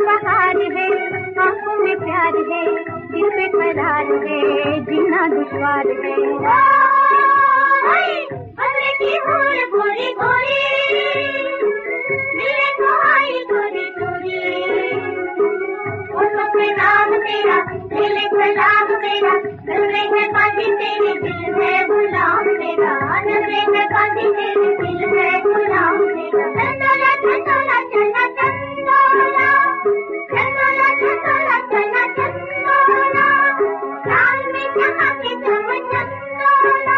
बहार है, आंखों में प्यार है, दिल पे करार है, जीना दुश्वार है। बदले की हूर गोरी गोरी, मिले तो आई गोरी गोरी, पे नाम तेरा, दिल गुलाम तेरा, नजरे में बांधी तेरी, दिल है गुलाम तेरा, नजरे में बांधी तेरी, दिल है गुलाम तेरा। चंदोला चंदोला चला चंदोला, चंदोला चंदोला चला चंदोला, चांद में चमके तुम चंदोला।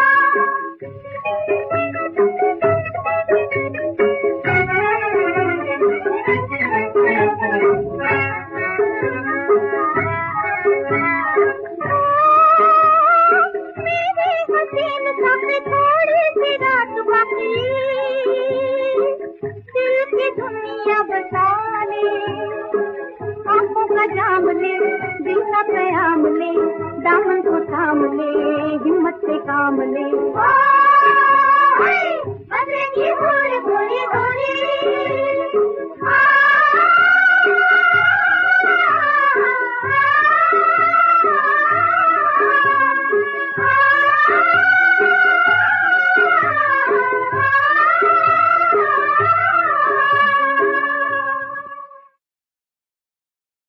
दुनिया बता ले, आंखों का जाम ले, दिल का प्याम ले, दामन को थाम ले, हिम्मत से काम ले। बदले की